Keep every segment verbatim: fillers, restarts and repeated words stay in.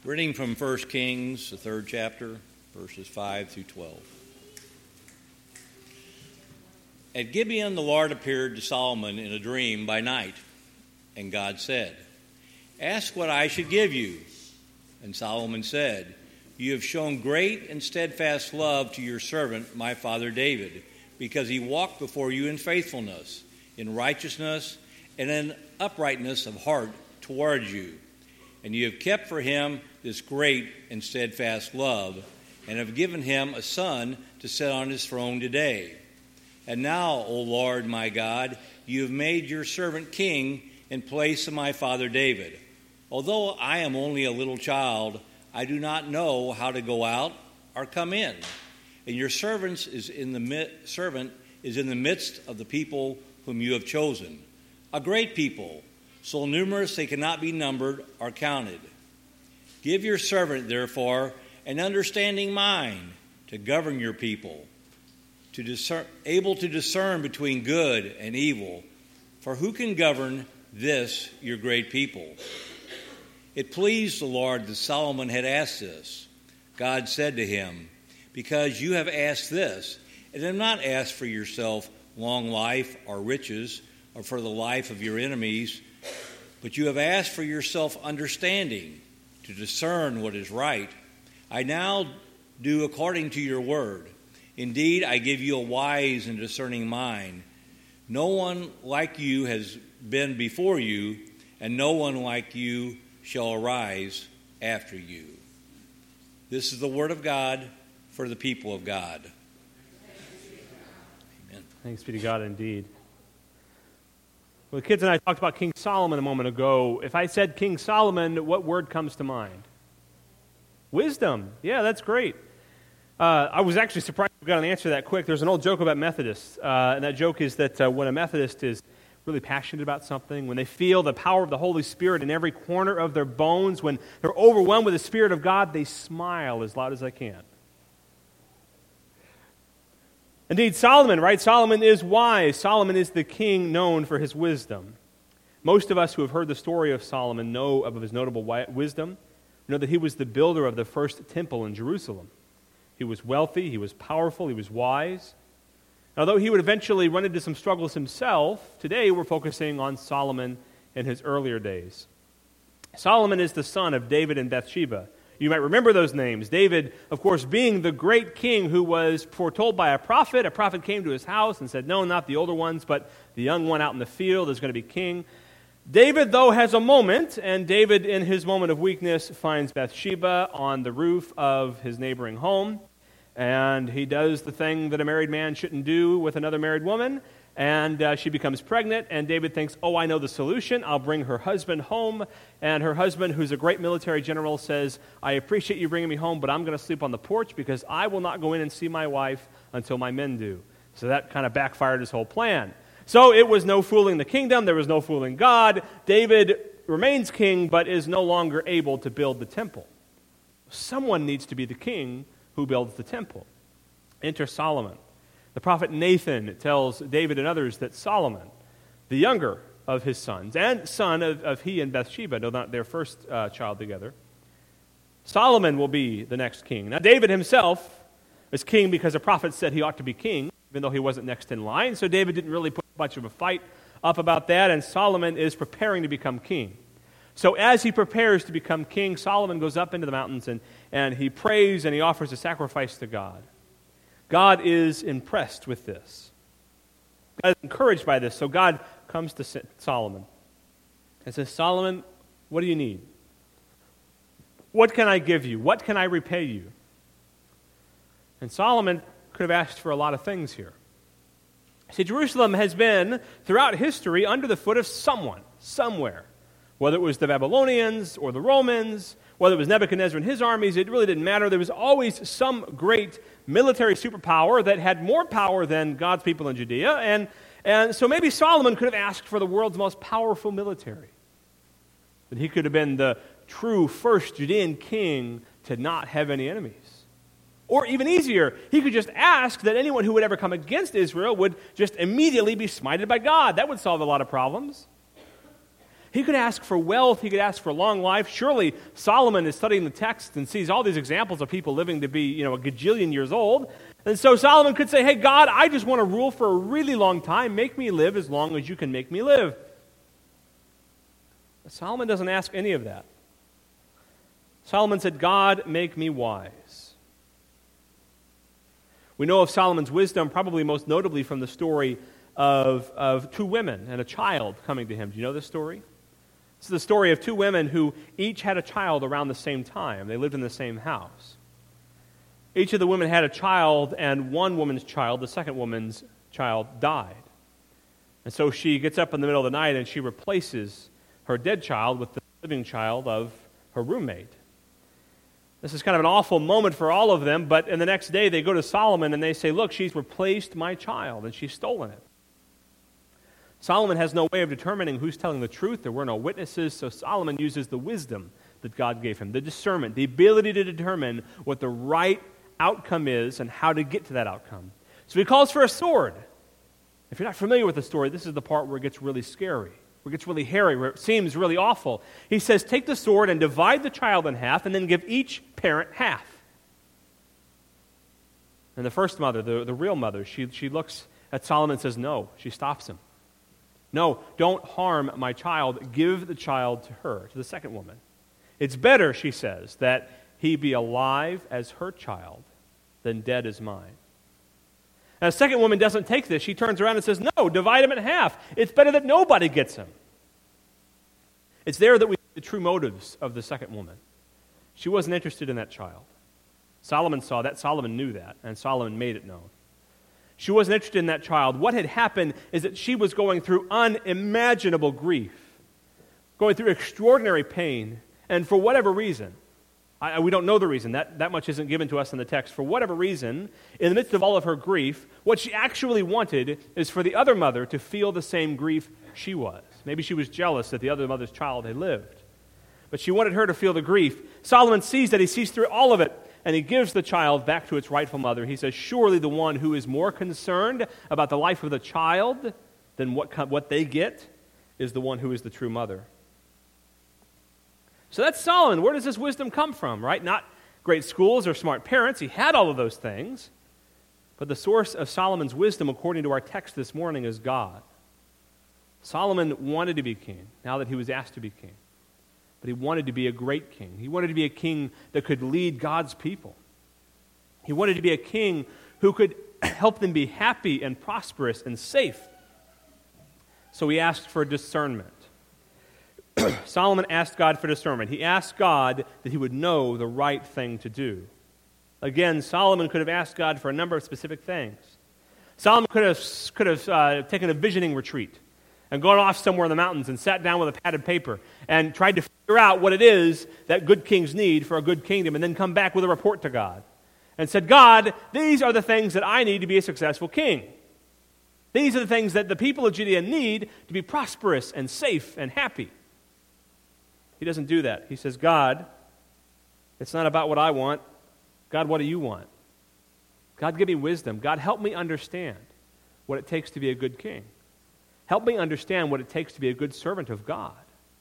Reading from First Kings, the third chapter, verses five through twelve. At Gibeon the Lord appeared to Solomon in a dream by night, and God said, "Ask what I should give you." And Solomon said, "You have shown great and steadfast love to your servant, my father David, because he walked before you in faithfulness, in righteousness, and in uprightness of heart towards you. And you have kept for him this great and steadfast love, and have given him a son to sit on his throne today. And now, O Lord my God, you have made your servant king in place of my father David. Although I am only a little child, I do not know how to go out or come in. And your servant is in the servant is in the midst of the people whom you have chosen, a great people, so numerous they cannot be numbered or counted. Give your servant, therefore, an understanding mind to govern your people, to discern, able to discern between good and evil. For who can govern this, your great people?" It pleased the Lord that Solomon had asked this. God said to him, "Because you have asked this, and have not asked for yourself long life or riches, or for the life of your enemies, but you have asked for yourself understanding, to discern what is right, I now do according to your word. Indeed, I give you a wise and discerning mind. No one like you has been before you, and no one like you shall arise after you." This is the word of God for the people of God. Amen. Thanks be to God indeed. Well, the kids and I talked about King Solomon a moment ago. If I said King Solomon, what word comes to mind? Wisdom. Yeah, that's great. Uh, I was actually surprised we got an answer that quick. There's an old joke about Methodists, uh, and that joke is that uh, when a Methodist is really passionate about something, when they feel the power of the Holy Spirit in every corner of their bones, when they're overwhelmed with the Spirit of God, they smile as loud as they can. Indeed, Solomon, right? Solomon is wise. Solomon is the king known for his wisdom. Most of us who have heard the story of Solomon know of his notable wisdom. We know that he was the builder of the first temple in Jerusalem. He was wealthy, he was powerful, he was wise. Although he would eventually run into some struggles himself, today we're focusing on Solomon in his earlier days. Solomon is the son of David and Bathsheba. You might remember those names. David, of course, being the great king who was foretold by a prophet. A prophet came to his house and said, no, not the older ones, but the young one out in the field is going to be king. David, though, has a moment, and David, in his moment of weakness, finds Bathsheba on the roof of his neighboring home. And he does the thing that a married man shouldn't do with another married woman, and uh, she becomes pregnant, and David thinks, oh, I know the solution. I'll bring her husband home. And her husband, who's a great military general, says, I appreciate you bringing me home, but I'm going to sleep on the porch because I will not go in and see my wife until my men do. So that kind of backfired his whole plan. So it was no fooling the kingdom. There was no fooling God. David remains king, but is no longer able to build the temple. Someone needs to be the king who builds the temple. Enter Solomon. The prophet Nathan tells David and others that Solomon, the younger of his sons, and son of, of he and Bathsheba, though not their first uh, child together, Solomon will be the next king. Now, David himself is king because a prophet said he ought to be king, even though he wasn't next in line, so David didn't really put much of a fight up about that, and Solomon is preparing to become king. So as he prepares to become king, Solomon goes up into the mountains and, and he prays and he offers a sacrifice to God. God is impressed with this. God is encouraged by this. So God comes to Solomon and says, Solomon, what do you need? What can I give you? What can I repay you? And Solomon could have asked for a lot of things here. See, Jerusalem has been, throughout history, under the foot of someone, somewhere. Whether it was the Babylonians or the Romans, whether it was Nebuchadnezzar and his armies, it really didn't matter. There was always some great military superpower that had more power than God's people in Judea. And, and so maybe Solomon could have asked for the world's most powerful military. That he could have been the true first Judean king to not have any enemies. Or even easier, he could just ask that anyone who would ever come against Israel would just immediately be smited by God. That would solve a lot of problems. He could ask for wealth. He could ask for long life. Surely Solomon is studying the text and sees all these examples of people living to be, you know, a gajillion years old. And so Solomon could say, hey, God, I just want to rule for a really long time. Make me live as long as you can make me live. But Solomon doesn't ask any of that. Solomon said, God, make me wise. We know of Solomon's wisdom probably most notably from the story of, of two women and a child coming to him. Do you know this story? It's the story of two women who each had a child around the same time. They lived in the same house. Each of the women had a child, and one woman's child, the second woman's child, died. And so she gets up in the middle of the night and she replaces her dead child with the living child of her roommate. This is kind of an awful moment for all of them, but in the next day they go to Solomon and they say, look, she's replaced my child and she's stolen it. Solomon has no way of determining who's telling the truth. There were no witnesses, so Solomon uses the wisdom that God gave him, the discernment, the ability to determine what the right outcome is and how to get to that outcome. So he calls for a sword. If you're not familiar with the story, this is the part where it gets really scary, where it gets really hairy, where it seems really awful. He says, take the sword and divide the child in half and then give each parent half. And the first mother, the, the real mother, she, she looks at Solomon and says, no. She stops him. No, don't harm my child. Give the child to her, to the second woman. It's better, she says, that he be alive as her child than dead as mine. And the second woman doesn't take this. She turns around and says, no, divide him in half. It's better that nobody gets him. It's there that we see the true motives of the second woman. She wasn't interested in that child. Solomon saw that. Solomon knew that. And Solomon made it known. She wasn't interested in that child. What had happened is that she was going through unimaginable grief, going through extraordinary pain, and for whatever reason, I, we don't know the reason, that, that much isn't given to us in the text, for whatever reason, in the midst of all of her grief, what she actually wanted is for the other mother to feel the same grief she was. Maybe she was jealous that the other mother's child had lived, but she wanted her to feel the grief. Solomon sees that. He sees through all of it, and he gives the child back to its rightful mother. He says, surely the one who is more concerned about the life of the child than what, what they get is the one who is the true mother. So that's Solomon. Where does this wisdom come from, right? Not great schools or smart parents. He had all of those things. But the source of Solomon's wisdom, according to our text this morning, is God. Solomon wanted to be king now that he was asked to be king. But he wanted to be a great king. He wanted to be a king that could lead God's people. He wanted to be a king who could help them be happy and prosperous and safe. So he asked for discernment. Solomon asked God for discernment. He asked God that he would know the right thing to do. Again, Solomon could have asked God for a number of specific things. Solomon could have, could have uh, taken a visioning retreat and gone off somewhere in the mountains and sat down with a pad of paper and tried to figure out what it is that good kings need for a good kingdom, and then come back with a report to God and said, God, these are the things that I need to be a successful king. These are the things that the people of Judea need to be prosperous and safe and happy. He doesn't do that. He says, God, it's not about what I want. God, what do you want? God, give me wisdom. God, help me understand what it takes to be a good king. Help me understand what it takes to be a good servant of God.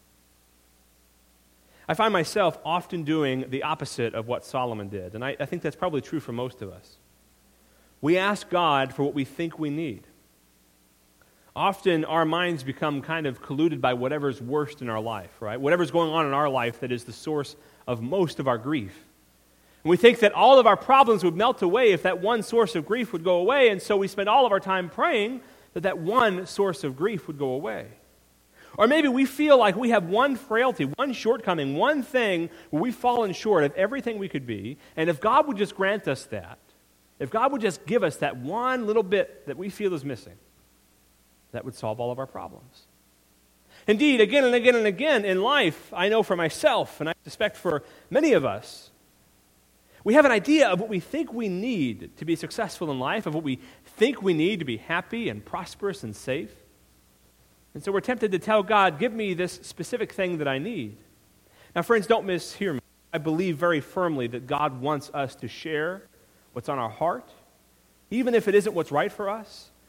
I find myself often doing the opposite of what Solomon did, and I, I think that's probably true for most of us. We ask God for what we think we need. Often our minds become kind of colluded by whatever's worst in our life, right? Whatever's going on in our life that is the source of most of our grief. And we think that all of our problems would melt away if that one source of grief would go away, and so we spend all of our time praying that that one source of grief would go away. Or maybe we feel like we have one frailty, one shortcoming, one thing where we've fallen short of everything we could be, and if God would just grant us that, if God would just give us that one little bit that we feel is missing, that would solve all of our problems. Indeed, again and again and again in life, I know for myself, and I suspect for many of us, we have an idea of what we think we need to be successful in life, of what we think we need to be happy and prosperous and safe. And so we're tempted to tell God, give me this specific thing that I need. Now, friends, don't mishear me. I believe very firmly that God wants us to share what's on our heart, even if it isn't what's right for us.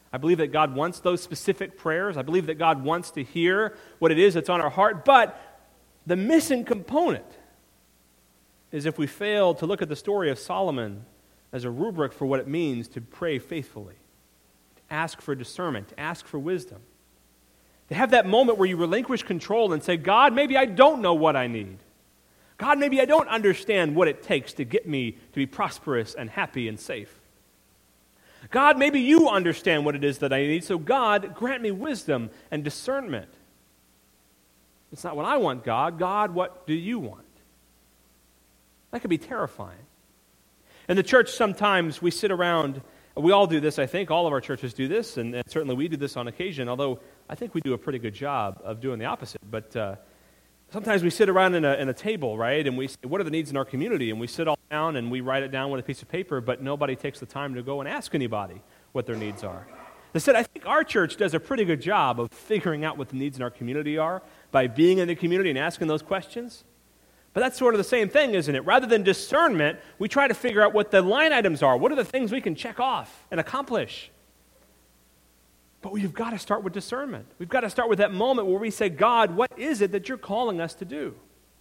I believe that God wants those specific prayers. I believe that God wants to hear what it is that's on our heart. But the missing component is if we fail to look at the story of Solomon as a rubric for what it means to pray faithfully, to ask for discernment, to ask for wisdom, to have that moment where you relinquish control and say, God, maybe I don't know what I need. God, maybe I don't understand what it takes to get me to be prosperous and happy and safe. God, maybe you understand what it is that I need, so God, grant me wisdom and discernment. It's not what I want, God. God, what do you want? That could be terrifying. In the church, sometimes we sit around, we all do this, I think. All of our churches do this, and, and certainly we do this on occasion, although I think we do a pretty good job of doing the opposite. But uh, sometimes we sit around in a, in a table, right, and we say, what are the needs in our community? And we sit all down and we write it down with a piece of paper, but nobody takes the time to go and ask anybody what their needs are. Instead, I think our church does a pretty good job of figuring out what the needs in our community are by being in the community and asking those questions. But that's sort of the same thing, isn't it? Rather than discernment, we try to figure out what the line items are. What are the things we can check off and accomplish? But we've got to start with discernment. We've got to start with that moment where we say, God, what is it that you're calling us to do?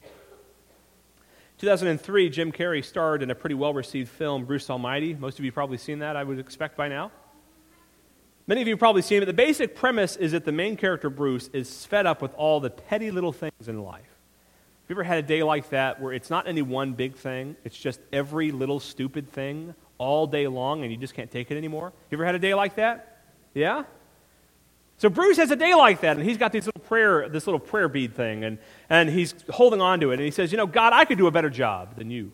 two thousand three, Jim Carrey starred in a pretty well-received film, Bruce Almighty. Most of you have probably seen that, I would expect by now. Many of you have probably seen it. The basic premise is that the main character, Bruce, is fed up with all the petty little things in life. Have you ever had a day like that where it's not any one big thing, it's just every little stupid thing all day long and you just can't take it anymore? You ever had a day like that? Yeah? So Bruce has a day like that, and he's got these little prayer, this little prayer bead thing, and, and he's holding on to it, and he says, you know, God, I could do a better job than you.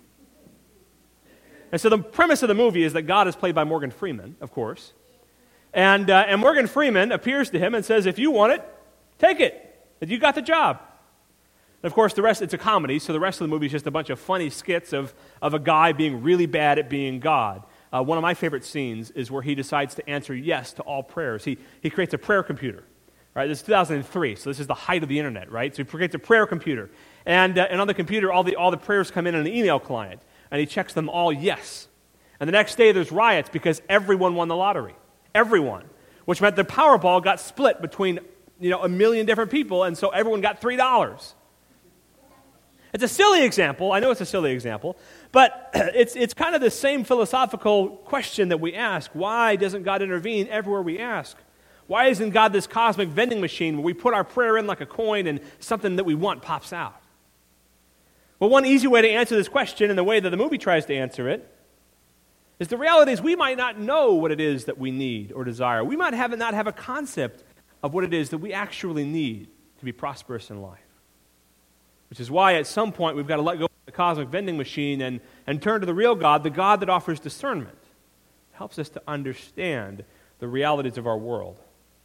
And so the premise of the movie is that God is played by Morgan Freeman, of course, and, uh, and Morgan Freeman appears to him and says, if you want it, take it. You got the job. And of course, the rest, it's a comedy, so the rest of the movie is just a bunch of funny skits of, of a guy being really bad at being God. Uh, one of my favorite scenes is where he decides to answer yes to all prayers. He, he creates a prayer computer. Right? This is two thousand three, so this is the height of the internet, right? So he creates a prayer computer. And, uh, and on the computer, all the, all the prayers come in on an email client, and he checks them all yes. And the next day, there's riots because everyone won the lottery. Everyone. Which meant the Powerball got split between, you know, a million different people, and so everyone got three dollars. It's a silly example. I know it's a silly example, but it's it's kind of the same philosophical question that we ask. Why doesn't God intervene everywhere we ask? Why isn't God this cosmic vending machine where we put our prayer in like a coin and something that we want pops out? Well, one easy way to answer this question, and the way that the movie tries to answer it, is the reality is we might not know what it is that we need or desire. We might have not have a concept of what it is that we actually need to be prosperous in life. Which is why at some point we've got to let go of the cosmic vending machine and, and turn to the real God, the God that offers discernment. It helps us to understand the realities of our world.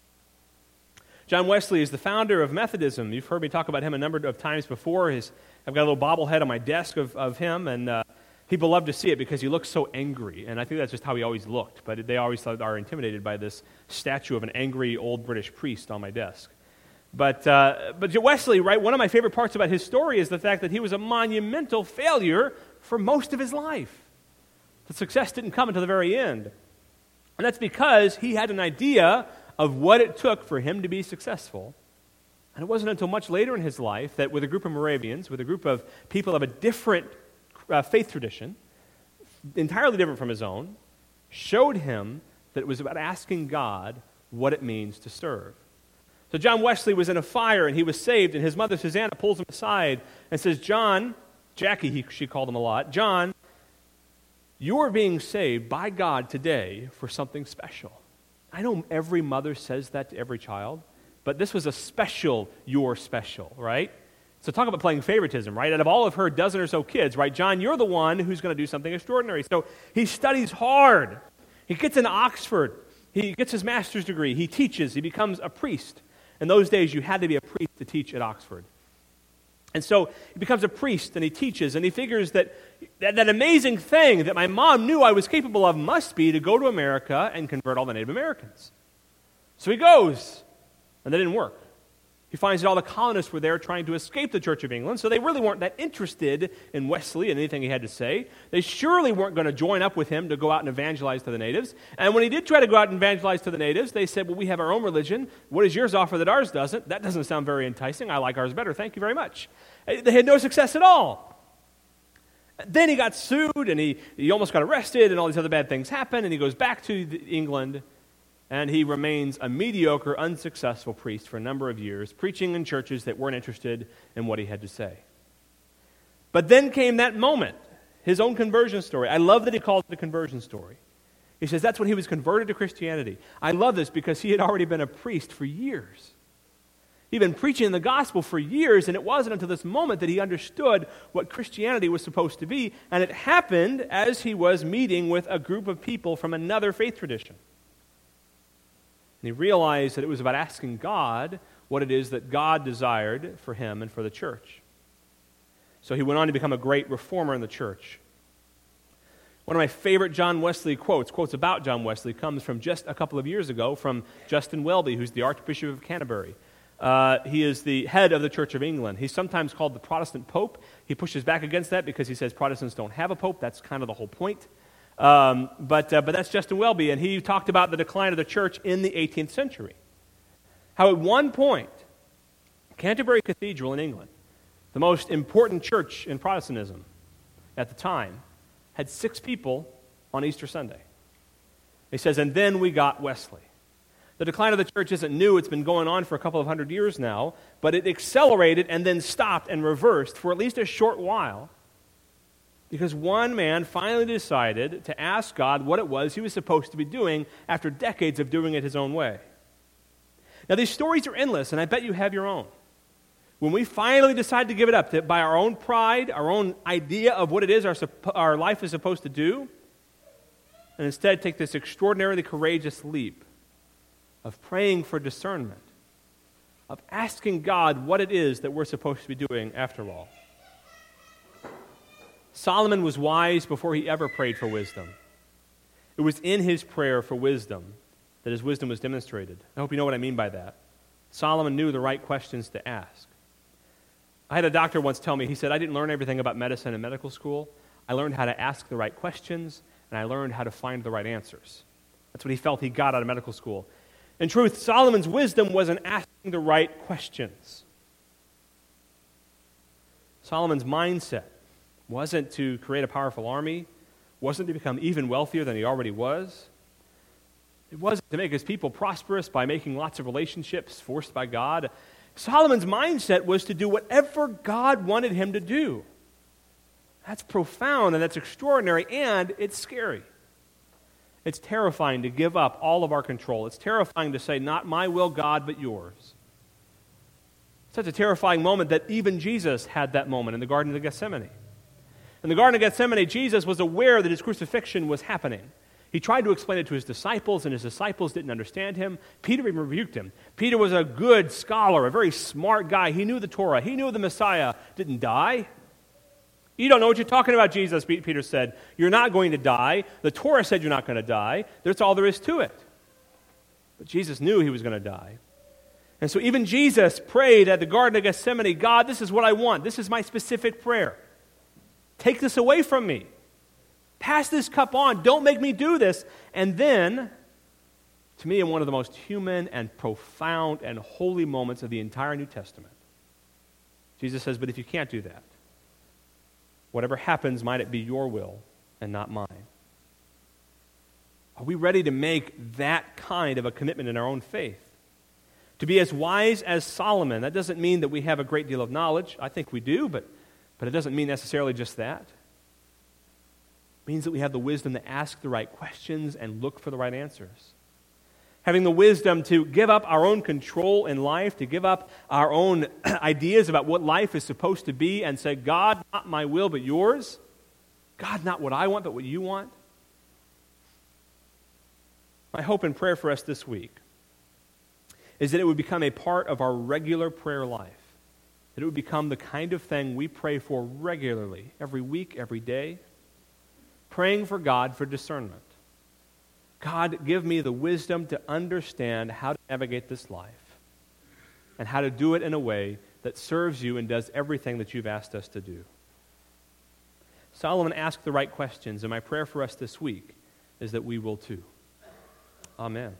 John Wesley is the founder of Methodism. You've heard me talk about him a number of times before. His, I've got a little bobblehead on my desk of, of him, and uh, people love to see it because he looks so angry. And I think that's just how he always looked. But they always are intimidated by this statue of an angry old British priest on my desk. But uh, but Wesley, right, one of my favorite parts about his story is the fact that he was a monumental failure for most of his life. The success didn't come until the very end. And that's because he had an idea of what it took for him to be successful. And it wasn't until much later in his life that with a group of Moravians, with a group of people of a different uh, faith tradition, entirely different from his own, showed him that it was about asking God what it means to serve. So John Wesley was in a fire, and he was saved, and his mother, Susanna, pulls him aside and says, John, Jackie, he, she called him a lot, John, you are being saved by God today for something special. I know every mother says that to every child, but this was a special, you're special, right? So talk about playing favoritism, right? Out of all of her dozen or so kids, right, John, you're the one who's going to do something extraordinary. So he studies hard. He gets into Oxford. He gets his master's degree. He teaches. He becomes a priest. In those days, you had to be a priest to teach at Oxford. And so he becomes a priest, and he teaches, and he figures that, that that amazing thing that my mom knew I was capable of must be to go to America and convert all the Native Americans. So he goes, and that didn't work. He finds that all the colonists were there trying to escape the Church of England, so they really weren't that interested in Wesley and anything he had to say. They surely weren't going to join up with him to go out and evangelize to the natives. And when he did try to go out and evangelize to the natives, they said, well, we have our own religion. What does yours offer that ours doesn't? That doesn't sound very enticing. I like ours better. Thank you very much. They had no success at all. Then he got sued, and he, he almost got arrested, and all these other bad things happened, and he goes back to the, England, and he remains a mediocre, unsuccessful priest for a number of years, preaching in churches that weren't interested in what he had to say. But then came that moment, his own conversion story. I love that he calls it a conversion story. He says that's when he was converted to Christianity. I love this because he had already been a priest for years. He'd been preaching the gospel for years, and it wasn't until this moment that he understood what Christianity was supposed to be, and it happened as he was meeting with a group of people from another faith tradition. And he realized that it was about asking God what it is that God desired for him and for the church. So he went on to become a great reformer in the church. One of my favorite John Wesley quotes, quotes about John Wesley, comes from just a couple of years ago from Justin Welby, who's the Archbishop of Canterbury. Uh, he is the head of the Church of England. He's sometimes called the Protestant Pope. He pushes back against that because he says Protestants don't have a pope. That's kind of the whole point. Um, but, uh, but that's Justin Welby, and he talked about the decline of the church in the eighteenth century. How at one point, Canterbury Cathedral in England, the most important church in Protestantism at the time, had six people on Easter Sunday. He says, and then we got Wesley. The decline of the church isn't new. It's been going on for a couple of hundred years now, but it accelerated and then stopped and reversed for at least a short while because one man finally decided to ask God what it was he was supposed to be doing after decades of doing it his own way. Now, these stories are endless, and I bet you have your own. When we finally decide to give it up to, by our own pride, our own idea of what it is our, our life is supposed to do, and instead take this extraordinarily courageous leap of praying for discernment, of asking God what it is that we're supposed to be doing after all. Solomon was wise before he ever prayed for wisdom. It was in his prayer for wisdom that his wisdom was demonstrated. I hope you know what I mean by that. Solomon knew the right questions to ask. I had a doctor once tell me, he said, I didn't learn everything about medicine in medical school. I learned how to ask the right questions, and I learned how to find the right answers. That's what he felt he got out of medical school. In truth, Solomon's wisdom was in asking the right questions. Solomon's mindset wasn't to create a powerful army, wasn't to become even wealthier than he already was. It wasn't to make his people prosperous by making lots of relationships forced by God. Solomon's mindset was to do whatever God wanted him to do. That's profound and that's extraordinary, and it's scary. It's terrifying to give up all of our control. It's terrifying to say, not my will, God, but yours. Such a terrifying moment that even Jesus had that moment in the Garden of Gethsemane. In the Garden of Gethsemane, Jesus was aware that his crucifixion was happening. He tried to explain it to his disciples, and his disciples didn't understand him. Peter even rebuked him. Peter was a good scholar, a very smart guy. He knew the Torah. He knew the Messiah didn't die. You don't know what you're talking about, Jesus, Peter said. You're not going to die. The Torah said you're not going to die. That's all there is to it. But Jesus knew he was going to die. And so even Jesus prayed at the Garden of Gethsemane, God, this is what I want. This is my specific prayer. Take this away from me. Pass this cup on. Don't make me do this. And then, to me, in one of the most human and profound and holy moments of the entire New Testament, Jesus says, but if you can't do that, whatever happens, might it be your will and not mine. Are we ready to make that kind of a commitment in our own faith? To be as wise as Solomon, that doesn't mean that we have a great deal of knowledge. I think we do, but, but it doesn't mean necessarily just that. It means that we have the wisdom to ask the right questions and look for the right answers. Having the wisdom to give up our own control in life, to give up our own ideas about what life is supposed to be and say, God, not my will, but yours. God, not what I want, but what you want. My hope and prayer for us this week is that it would become a part of our regular prayer life. That it would become the kind of thing we pray for regularly, every week, every day. Praying for God for discernment. God, give me the wisdom to understand how to navigate this life. and how to do it in a way that serves you and does everything that you've asked us to do. Solomon asked the right questions, and my prayer for us this week is that we will too. Amen.